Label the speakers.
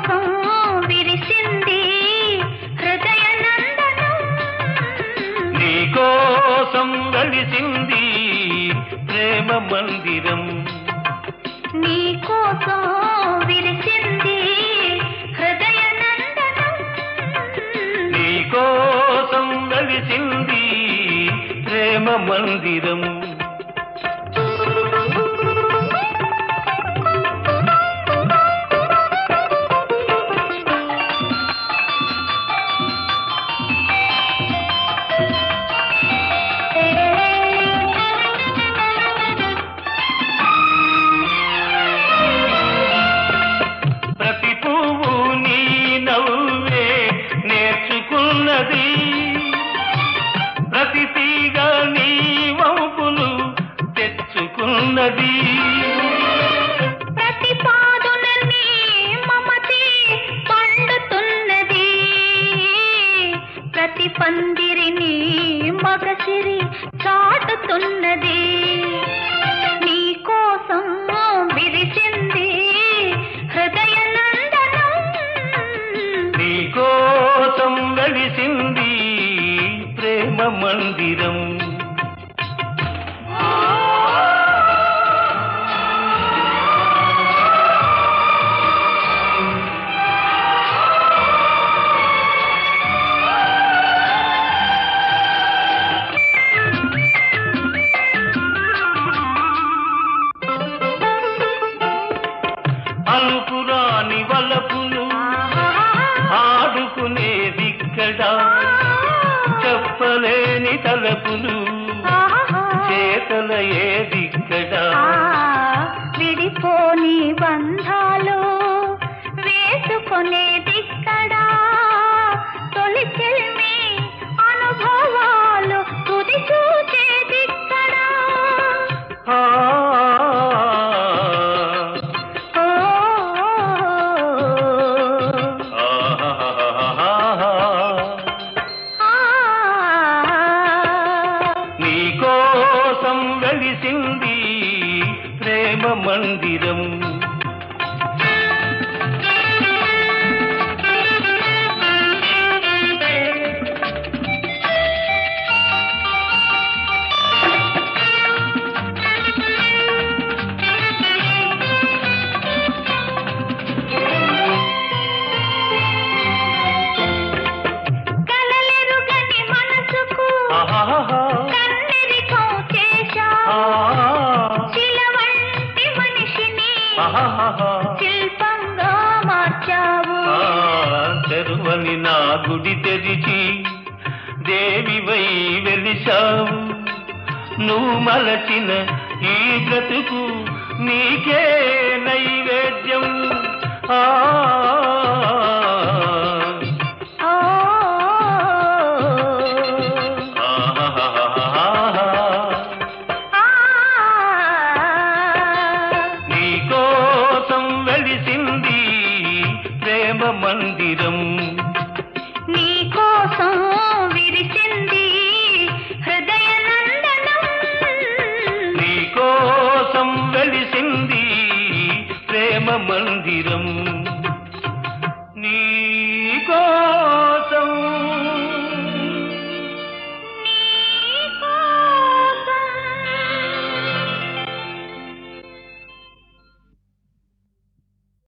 Speaker 1: కోసం విరిసింది హృదయ నందనం,
Speaker 2: నీ కోసం వెలిసింది ప్రేమ మందిరం,
Speaker 1: నీ కోసం విరిసింది హృదయ నందనం,
Speaker 2: నీ కోసం వెలిసింది ప్రేమ మందిరం. ప్రతి పువ్వు నీ నవ్వే నేర్చుకున్నది, ప్రతి తీగ నీ వంపులు తెచ్చుకున్నది,
Speaker 1: ప్రతి పాదున నీ మమతే పండుతున్నది, ప్రతి పందిరిని మగసిరి చాటుతున్నది, నీ కోసం విరిసింది హృదయ నందనం,
Speaker 2: నీ కోసం వెలిసింది ప్రేమ మందిరం. అలుపురాని వలపులు ఆడుకునేదిక్కడ, చెప్పలేని తలపులు చేతల ఏదిక్కడ,
Speaker 1: విడిపోని బంధాలు వేసుకొనేదిక్కడా, తొలి చెల్మి అనుభవాలు తుది చూచేదిక్కడా.
Speaker 2: నీ కోసం వెలిసింది ప్రేమ మందిరం,
Speaker 1: కలలెరుగని మనసుకు కన్నెరికం చేశావు, శిల వంటి మనిషిని శిల్పంగా మార్చావు.
Speaker 2: తెరువని నా గుడి తెరిచి దేవివై వెలిశావు, నువ్వు మలచిన ఈ బ్రతుకు నీకే నైవేద్యం.